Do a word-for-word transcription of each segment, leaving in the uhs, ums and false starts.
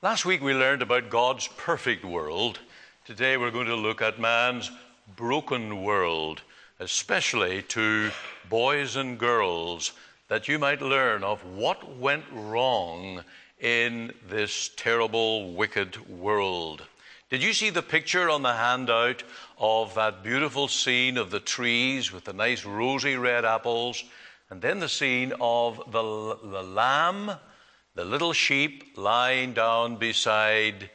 Last week we learned about God's perfect world. Today we're going to look at man's broken world, especially to boys and girls, that you might learn of what went wrong in this terrible, wicked world. Did you see the picture on the handout of that beautiful scene of the trees with the nice rosy red apples, and then the scene of the, the lamb, the little sheep lying down beside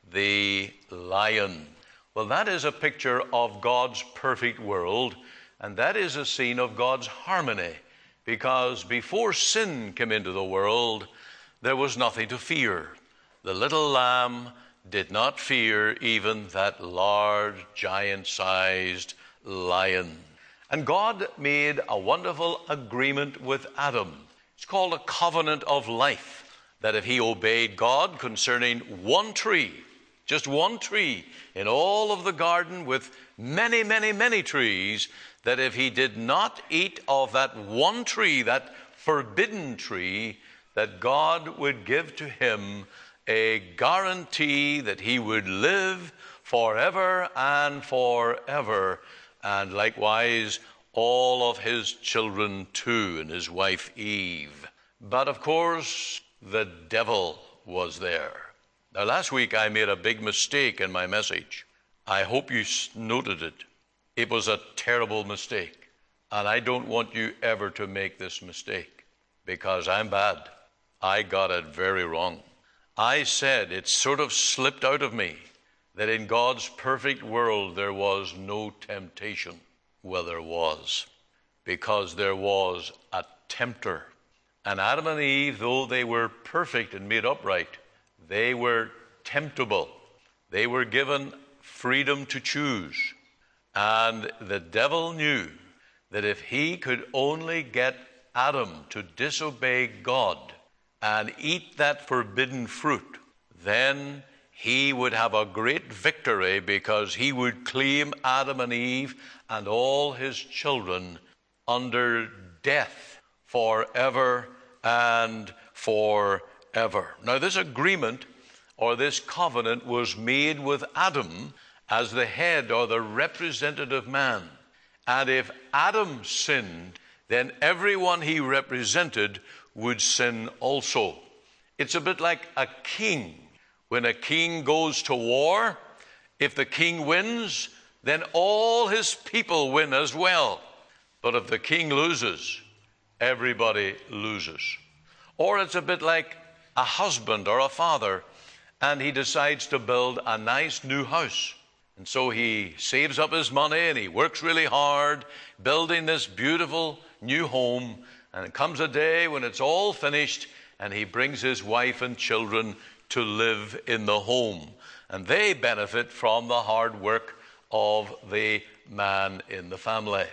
the lion? Well, that is a picture of God's perfect world, and that is a scene of God's harmony, because before sin came into the world, there was nothing to fear. The little lamb did not fear even that large, giant-sized lion. And God made a wonderful agreement with Adam. It's called a covenant of life, that if he obeyed God concerning one tree, just one tree in all of the garden with many, many, many trees, that if he did not eat of that one tree, that forbidden tree, that God would give to him a guarantee that he would live forever and forever, and likewise all of his children too, and his wife Eve. But of course, the devil was there. Now, last week I made a big mistake in my message. I hope you noted it. It was a terrible mistake, and I don't want you ever to make this mistake, because I'm bad. I got it very wrong. I said, it sort of slipped out of me, that in God's perfect world there was no temptation. Well, there was, because there was a tempter. And Adam and Eve, though they were perfect and made upright, they were temptable. They were given freedom to choose. And the devil knew that if he could only get Adam to disobey God and eat that forbidden fruit, then he would have a great victory, because he would claim Adam and Eve and all his children under death forever and forever. Now, this agreement or this covenant was made with Adam as the head or the representative man. And if Adam sinned, then everyone he represented would sin also. It's a bit like a king. When a king goes to war, if the king wins, then all his people win as well. But if the king loses, everybody loses. Or it's a bit like a husband or a father, and he decides to build a nice new house. And so he saves up his money and he works really hard building this beautiful new home. And it comes a day when it's all finished, and he brings his wife and children to live in the home. And they benefit from the hard work of the man in the family.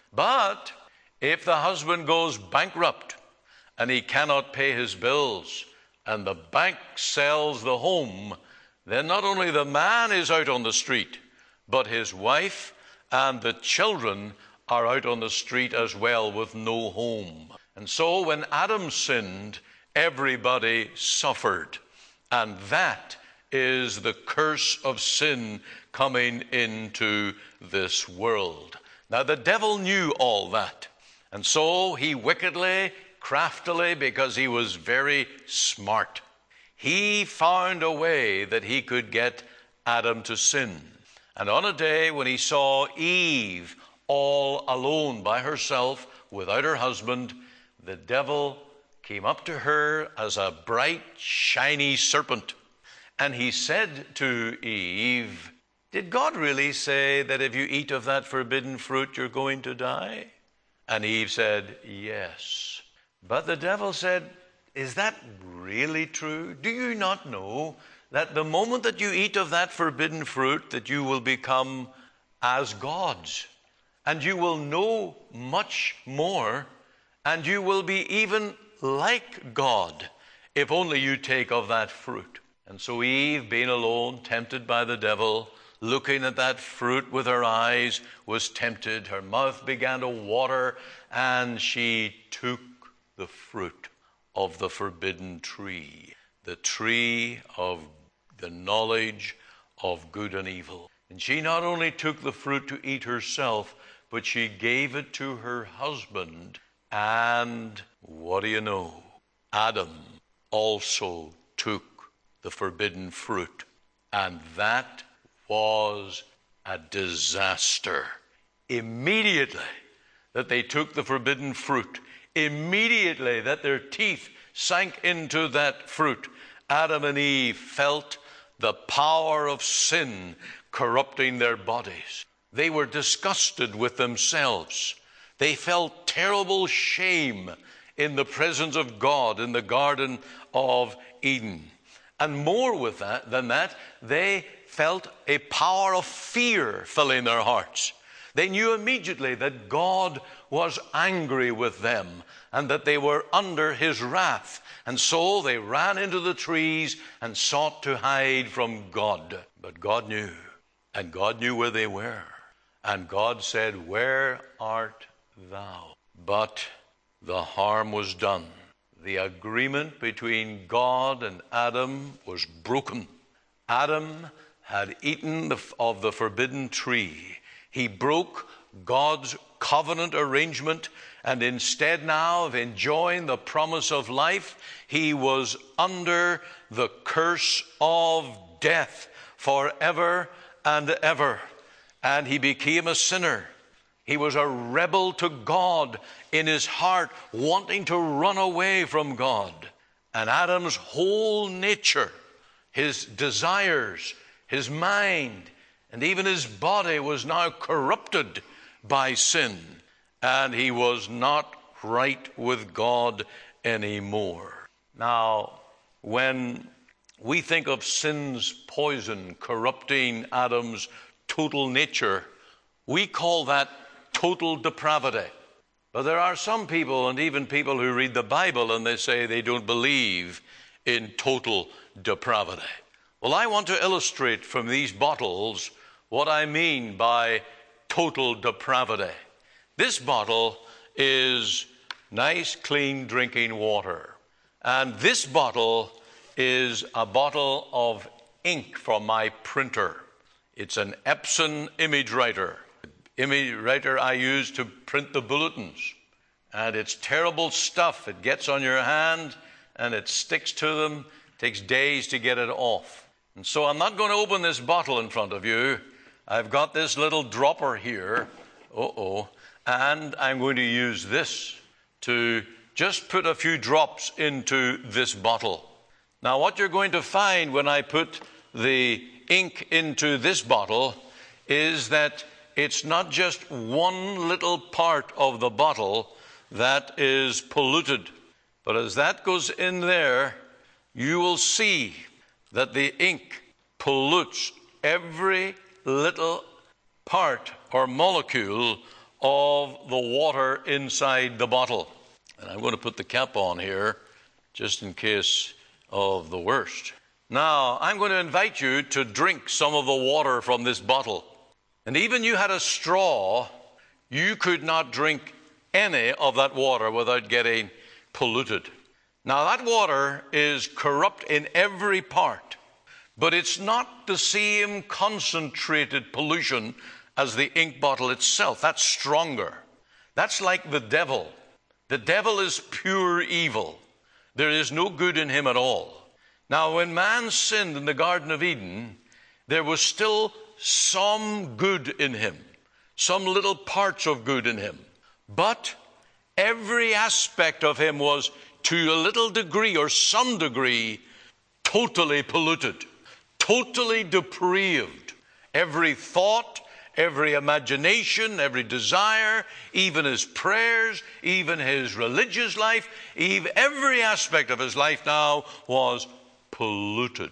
But if the husband goes bankrupt and he cannot pay his bills, and the bank sells the home, then not only the man is out on the street, but his wife and the children are out on the street as well with no home. And so when Adam sinned, everybody suffered. And that is the curse of sin coming into this world. Now, the devil knew all that. And so he wickedly, craftily, because he was very smart, he found a way that he could get Adam to sin. And on a day when he saw Eve all alone by herself without her husband, the devil came up to her as a bright, shiny serpent. And he said to Eve, "Did God really say that if you eat of that forbidden fruit, you're going to die?" And Eve said, "Yes." But the devil said, "Is that really true? Do you not know that the moment that you eat of that forbidden fruit, that you will become as gods, and you will know much more, and you will be even like God, if only you take of that fruit?" And so Eve, being alone, tempted by the devil, looking at that fruit with her eyes, was tempted. Her mouth began to water, and she took the fruit of the forbidden tree, the tree of the knowledge of good and evil. And she not only took the fruit to eat herself, but she gave it to her husband. And what do you know? Adam also took the forbidden fruit. And that was a disaster. Immediately that they took the forbidden fruit, immediately that their teeth sank into that fruit, Adam and Eve felt the power of sin corrupting their bodies. They were disgusted with themselves. They felt terrible shame in the presence of God in the Garden of Eden. And more with that than that, they felt a power of fear filling their hearts. They knew immediately that God was angry with them and that they were under his wrath. And so they ran into the trees and sought to hide from God. But God knew, and God knew where they were. And God said, "Where art thou?" But the harm was done. The agreement between God and Adam was broken. Adam had eaten the, of the forbidden tree. He broke God's covenant arrangement, and instead now of enjoying the promise of life, he was under the curse of death forever and ever. And he became a sinner. He was a rebel to God in his heart, wanting to run away from God. And Adam's whole nature, his desires, his mind, and even his body was now corrupted by sin. And he was not right with God anymore. Now, when we think of sin's poison corrupting Adam's total nature, we call that total depravity. But there are some people, and even people who read the Bible, and they say they don't believe in total depravity. Well, I want to illustrate from these bottles what I mean by total depravity. This bottle is nice, clean drinking water. And this bottle is a bottle of ink from my printer. It's an Epson image writer. Image writer I use to print the bulletins. And it's terrible stuff. It gets on your hand and it sticks to them. It takes days to get it off. And so I'm not going to open this bottle in front of you. I've got this little dropper here. Uh-oh. And I'm going to use this to just put a few drops into this bottle. Now, what you're going to find when I put the ink into this bottle is that it's not just one little part of the bottle that is polluted. But as that goes in there, you will see that the ink pollutes every little part or molecule of the water inside the bottle. And I'm going to put the cap on here just in case of the worst. Now, I'm going to invite you to drink some of the water from this bottle. And even you had a straw, you could not drink any of that water without getting polluted. Now, that water is corrupt in every part, but it's not the same concentrated pollution as the ink bottle itself. That's stronger. That's like the devil. The devil is pure evil. There is no good in him at all. Now, when man sinned in the Garden of Eden, there was still some good in him, some little parts of good in him. But every aspect of him was, to a little degree or some degree, totally polluted, totally depraved. Every thought, every imagination, every desire, even his prayers, even his religious life, even every aspect of his life now was polluted,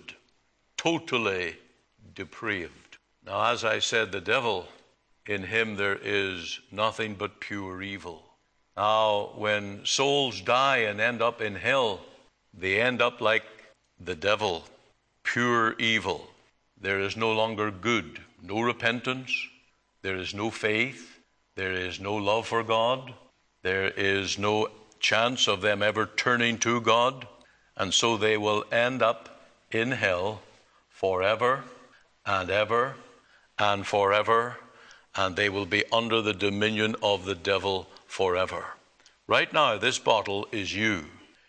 totally depraved. Now, as I said, the devil, in him there is nothing but pure evil. Now, when souls die and end up in hell, they end up like the devil, pure evil. There is no longer good, no repentance, there is no faith, there is no love for God, there is no chance of them ever turning to God, and so they will end up in hell forever and ever and forever, and they will be under the dominion of the devil forever. Right now, this bottle is you.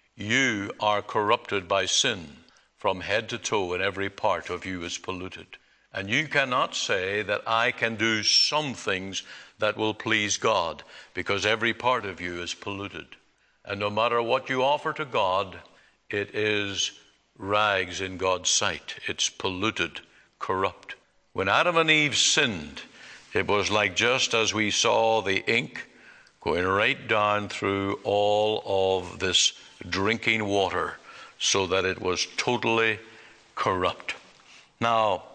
You are corrupted by sin from head to toe, and every part of you is polluted. And you cannot say that I can do some things that will please God, because every part of you is polluted. And no matter what you offer to God, it is rags in God's sight. It's polluted, corrupt. When Adam and Eve sinned, it was like just as we saw the ink going right down through all of this drinking water, so that it was totally corrupt. Now,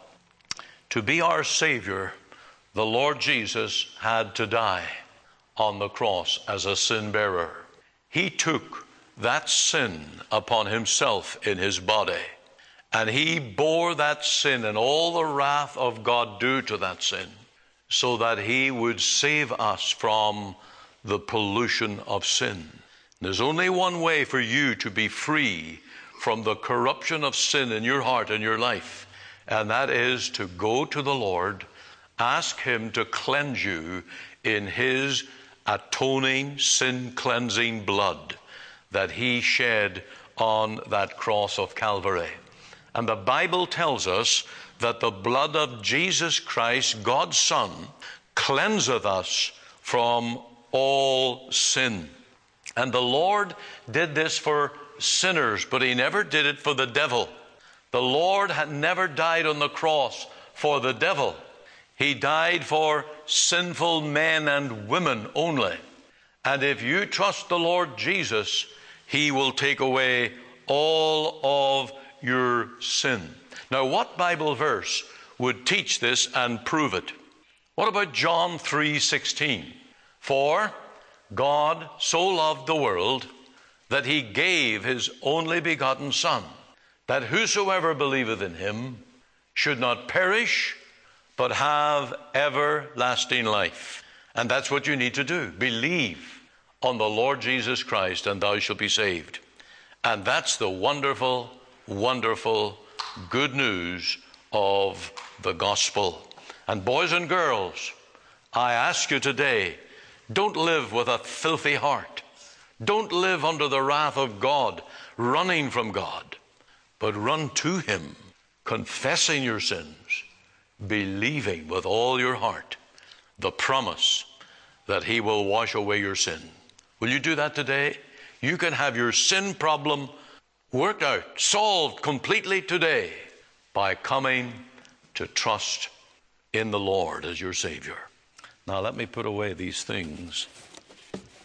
to be our Savior, the Lord Jesus had to die on the cross as a sin bearer. He took that sin upon himself in his body, and he bore that sin and all the wrath of God due to that sin, so that he would save us from the pollution of sin. There's only one way for you to be free from the corruption of sin in your heart and your life, and that is to go to the Lord, ask him to cleanse you in his atoning, sin-cleansing blood that he shed on that cross of Calvary. And the Bible tells us that the blood of Jesus Christ, God's Son, cleanseth us from all sin. And the Lord did this for sinners, but he never did it for the devil. The Lord had never died on the cross for the devil. He died for sinful men and women only. And if you trust the Lord Jesus, he will take away all of your sin. Now, what Bible verse would teach this and prove it? What about John three sixteen? For God so loved the world that he gave his only begotten Son, that whosoever believeth in him should not perish, but have everlasting life. And that's what you need to do. Believe on the Lord Jesus Christ, and thou shalt be saved. And that's the wonderful, wonderful good news of the gospel. And boys and girls, I ask you today, don't live with a filthy heart. Don't live under the wrath of God, running from God, but run to him, confessing your sins, believing with all your heart the promise that he will wash away your sin. Will you do that today? You can have your sin problem worked out, solved completely today by coming to trust in the Lord as your Savior. Now let me put away these things